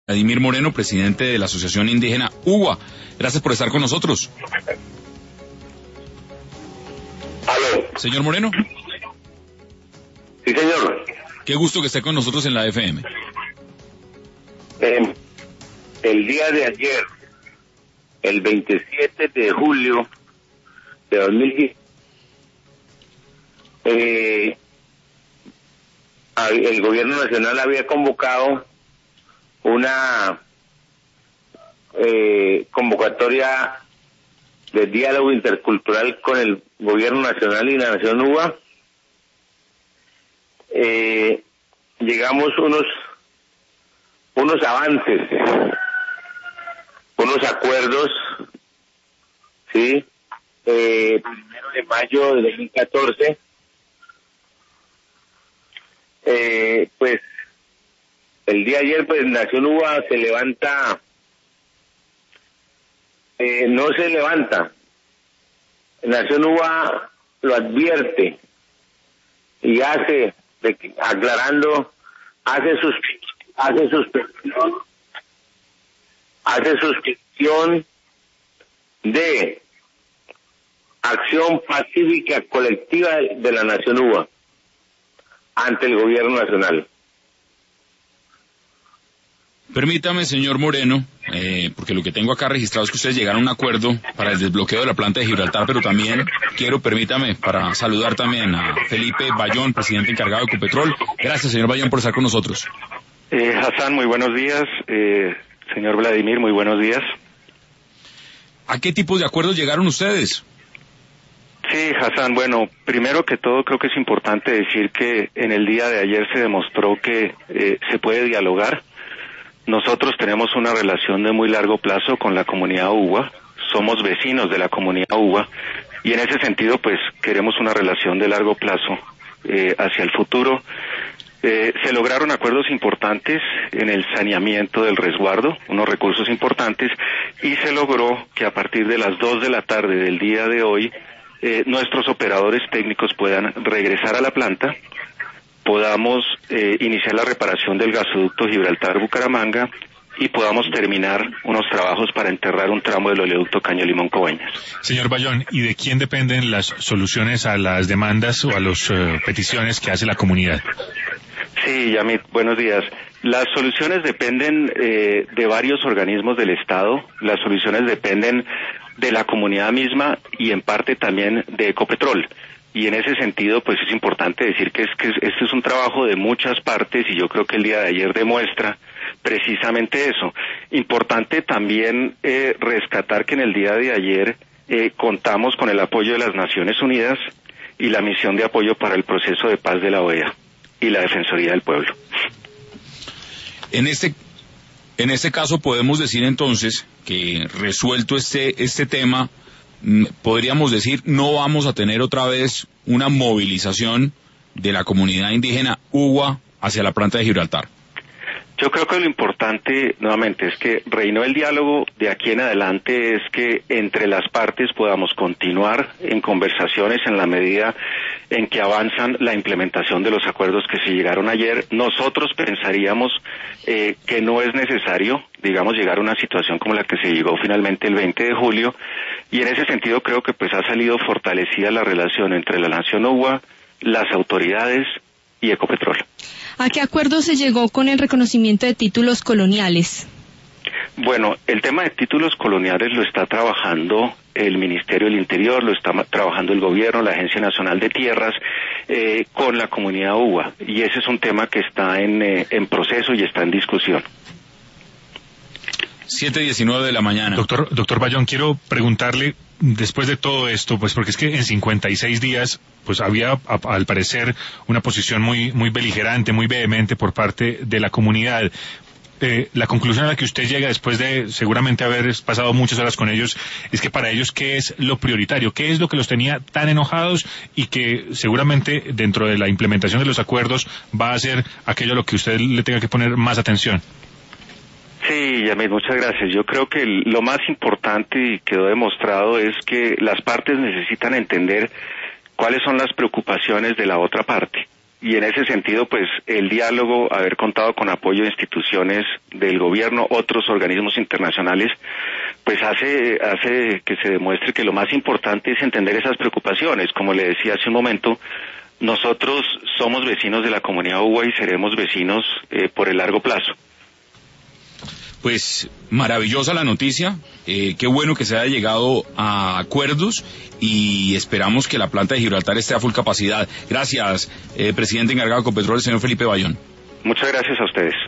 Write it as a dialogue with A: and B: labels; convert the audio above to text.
A: Vladimir Moreno, presidente de la Asociación Indígena UWA. Gracias por estar con nosotros.
B: ¿Aló?
A: Señor Moreno.
B: Sí, señor.
A: Qué gusto que esté con nosotros en la FM.
B: El día de ayer, el 27 de julio de 2010, el gobierno nacional había convocado una convocatoria de diálogo intercultural con el gobierno nacional y la nación UWA. Llegamos unos avances, unos acuerdos, sí, 1 de mayo de 2014, pues el día de ayer, pues Nación UWA se levanta, no se levanta, Nación UWA lo advierte y hace, aclarando, hace suspensión de acción pacífica colectiva de la Nación UWA ante el gobierno nacional.
A: Permítame, señor Moreno, porque lo que tengo acá registrado es que ustedes llegaron a un acuerdo para el desbloqueo de la planta de Gibraltar, pero también permítame, para saludar también a Felipe Bayón, presidente encargado de Ecopetrol. Gracias, señor Bayón, por estar con nosotros.
C: Hassan, muy buenos días. Señor Vladimir, muy buenos días.
A: ¿A qué tipos de acuerdos llegaron ustedes?
C: Sí, Hassan, bueno, primero que todo creo que es importante decir que en el día de ayer se demostró que se puede dialogar. Nosotros tenemos una relación de muy largo plazo con la comunidad UWA, somos vecinos de la comunidad UWA y en ese sentido pues queremos una relación de largo plazo hacia el futuro. Se lograron acuerdos importantes en el saneamiento del resguardo, unos recursos importantes, y se logró que a partir de las 2 de la tarde del día de hoy nuestros operadores técnicos puedan regresar a la planta, podamos iniciar la reparación del gasoducto Gibraltar-Bucaramanga y podamos terminar unos trabajos para enterrar un tramo del oleoducto Caño Limón-Coveñas.
D: Señor Bayón, ¿y de quién dependen las soluciones a las demandas o a las peticiones que hace la comunidad?
C: Sí, Yamit, buenos días. Las soluciones dependen de varios organismos del Estado, las soluciones dependen de la comunidad misma y en parte también de Ecopetrol. Y en ese sentido, pues es importante decir que este es un trabajo de muchas partes y yo creo que el día de ayer demuestra precisamente eso. Importante también rescatar que en el día de ayer contamos con el apoyo de las Naciones Unidas y la misión de apoyo para el proceso de paz de la OEA y la Defensoría del Pueblo.
A: En este caso podemos decir entonces que resuelto este tema, podríamos decir, no vamos a tener otra vez una movilización de la comunidad indígena UWA hacia la planta de Gibraltar.
C: Yo creo que lo importante, nuevamente, es que reinó el diálogo. De aquí en adelante es que entre las partes podamos continuar en conversaciones en la medida en que avanzan la implementación de los acuerdos que se llegaron ayer. Nosotros pensaríamos que no es necesario, digamos, llegar a una situación como la que se llegó finalmente el 20 de julio, y en ese sentido creo que pues ha salido fortalecida la relación entre la Nación UWA, las autoridades y Ecopetrol.
E: ¿A qué acuerdo se llegó con el reconocimiento de títulos coloniales?
C: Bueno, el tema de títulos coloniales lo está trabajando el Ministerio del Interior, lo está trabajando el gobierno, la Agencia Nacional de Tierras, con la comunidad UWA, y ese es un tema que está en proceso y está en discusión.
A: 7:19 de la mañana.
D: Doctor Bayón, quiero preguntarle, después de todo esto, pues porque es que en 56 días, pues había al parecer una posición muy beligerante, muy vehemente por parte de la comunidad. La conclusión a la que usted llega después de seguramente haber pasado muchas horas con ellos es que para ellos, ¿qué es lo prioritario? ¿Qué es lo que los tenía tan enojados y que seguramente dentro de la implementación de los acuerdos va a ser aquello a lo que usted le tenga que poner más atención?
C: Sí, Yamil, muchas gracias. Yo creo que lo más importante y quedó demostrado es que las partes necesitan entender cuáles son las preocupaciones de la otra parte. y en ese sentido, pues el diálogo, haber contado con apoyo de instituciones del gobierno, otros organismos internacionales, pues hace que se demuestre que lo más importante es entender esas preocupaciones. Como le decía hace un momento, nosotros somos vecinos de la comunidad UBA y seremos vecinos por el largo plazo.
A: Pues maravillosa la noticia, qué bueno que se haya llegado a acuerdos y esperamos que la planta de Gibraltar esté a full capacidad. Gracias, presidente encargado de Ecopetrol, el señor Felipe Bayón.
C: Muchas gracias a ustedes.